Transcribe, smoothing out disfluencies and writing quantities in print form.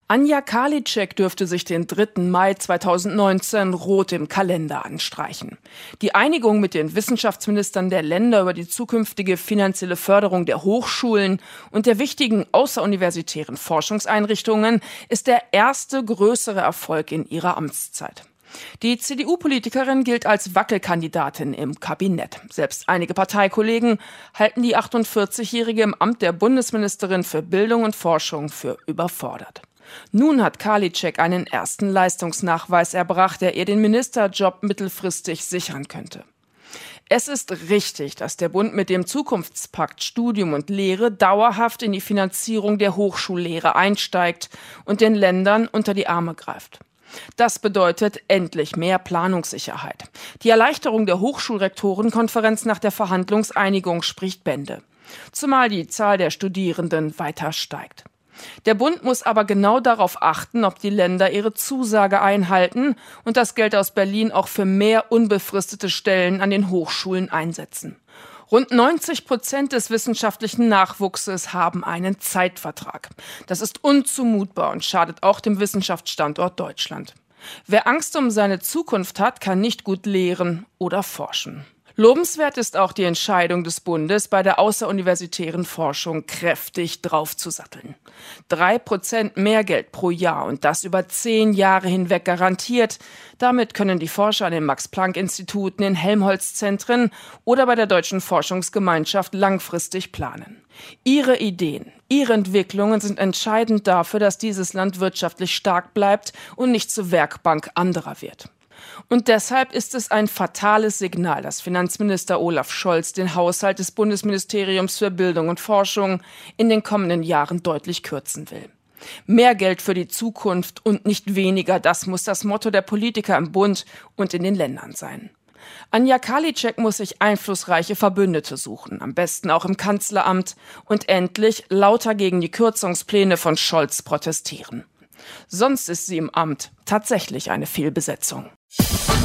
Anja Karliczek dürfte sich den 3. Mai 2019 rot im Kalender anstreichen. Die Einigung mit den Wissenschaftsministern der Länder über die zukünftige finanzielle Förderung der Hochschulen und der wichtigen außeruniversitären Forschungseinrichtungen ist der erste größere Erfolg in ihrer Amtszeit. Die CDU-Politikerin gilt als Wackelkandidatin im Kabinett. Selbst einige Parteikollegen halten die 48-Jährige im Amt der Bundesministerin für Bildung und Forschung für überfordert. Nun hat Karliczek einen ersten Leistungsnachweis erbracht, der ihr den Ministerjob mittelfristig sichern könnte. Es ist richtig, dass der Bund mit dem Zukunftspakt Studium und Lehre dauerhaft in die Finanzierung der Hochschullehre einsteigt und den Ländern unter die Arme greift. Das bedeutet endlich mehr Planungssicherheit. Die Erleichterung der Hochschulrektorenkonferenz nach der Verhandlungseinigung spricht Bände, zumal die Zahl der Studierenden weiter steigt. Der Bund muss aber genau darauf achten, ob die Länder ihre Zusage einhalten und das Geld aus Berlin auch für mehr unbefristete Stellen an den Hochschulen einsetzen. Rund 90% des wissenschaftlichen Nachwuchses haben einen Zeitvertrag. Das ist unzumutbar und schadet auch dem Wissenschaftsstandort Deutschland. Wer Angst um seine Zukunft hat, kann nicht gut lehren oder forschen. Lobenswert ist auch die Entscheidung des Bundes, bei der außeruniversitären Forschung kräftig draufzusatteln. 3% mehr Geld pro Jahr und das über 10 Jahre hinweg garantiert. Damit können die Forscher an den Max-Planck-Instituten, in Helmholtz-Zentren oder bei der Deutschen Forschungsgemeinschaft langfristig planen. Ihre Ideen, ihre Entwicklungen sind entscheidend dafür, dass dieses Land wirtschaftlich stark bleibt und nicht zur Werkbank anderer wird. Und deshalb ist es ein fatales Signal, dass Finanzminister Olaf Scholz den Haushalt des Bundesministeriums für Bildung und Forschung in den kommenden Jahren deutlich kürzen will. Mehr Geld für die Zukunft und nicht weniger, das muss das Motto der Politiker im Bund und in den Ländern sein. Anja Karliczek muss sich einflussreiche Verbündete suchen, am besten auch im Kanzleramt, und endlich lauter gegen die Kürzungspläne von Scholz protestieren. Sonst ist sie im Amt tatsächlich eine Fehlbesetzung.